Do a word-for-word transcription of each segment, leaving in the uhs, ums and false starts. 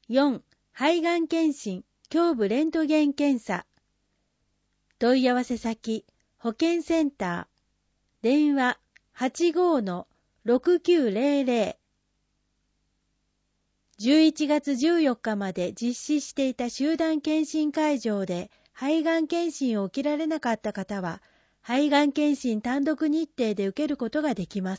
よん、肺がん検診、胸部レントゲン検査。問い合わせ先、保健センター、電話 はちごーのろくきゅうぜろぜろ。じゅういちがつじゅうよっかまで実施していた集団検診会場で肺がん検診を受けられなかった方は、肺がん検診単独日程で受けることができます。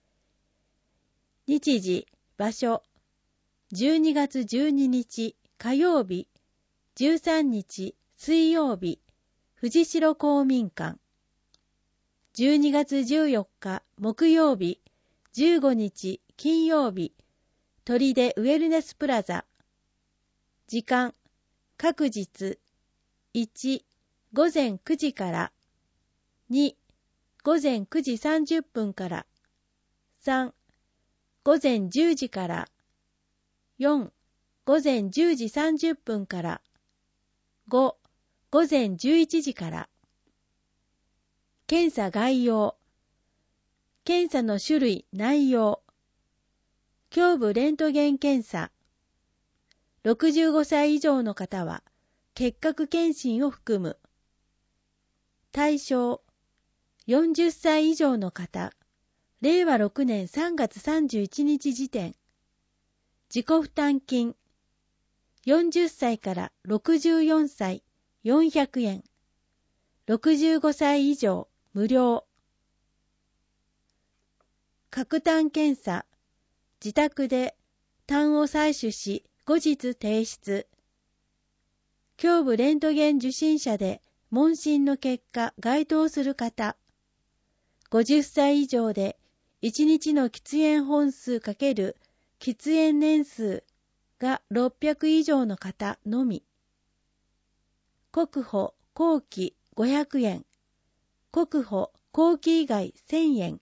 日時、場所、じゅうにがつじゅうににち火曜日、じゅうさんにち水曜日、藤代公民館。じゅうにがつじゅうよっか木曜日、じゅうごにち金曜日、砦ウェルネスプラザ。時間、各日、いち、ごぜんくじから、に、ごぜんくじさんじゅっぷんから、さん、ごぜんじゅうじから、よん、ごぜんじゅうじさんじゅっぷんから、ご、ごぜんじゅういちじから。検査概要。検査の種類、内容。胸部レントゲン検査。ろくじゅうごさい以上の方は、結核検診を含む。対象。よんじゅっさい以上の方。れいわろくねんさんがつさんじゅういちにち時点。自己負担金。よんじゅっさいからろくじゅうよんさい、よんひゃくえん。ろくじゅうごさい以上、無料。核炭検査。自宅で炭を採取し、後日提出。胸部レントゲン受診者で問診の結果該当する方。ごじゅっさい以上でいちにちの喫煙本数×喫煙年数がろっぴゃく以上の方のみ。国保後期ごひゃくえん。国保後期以外せんえん。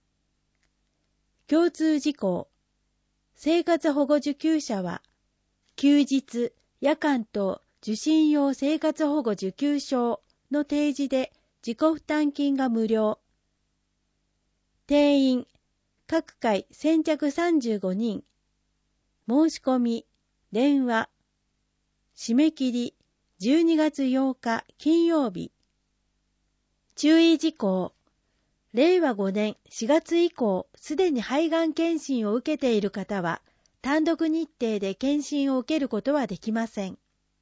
共通事項。生活保護受給者は、休日、夜間等受診用生活保護受給証の提示で自己負担金が無料。定員、各回先着さんじゅうごにん。申し込み、電話。締め切り、じゅうにがつようか金曜日。注意事項。れいわごねんしがつ以降、すでに肺がん検診を受けている方は、単独日程で検診を受けることはできません。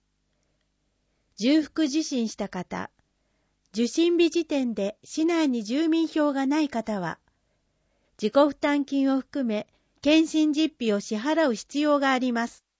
重複受診した方、受診日時点で市内に住民票がない方は、自己負担金を含め、検診実費を支払う必要があります。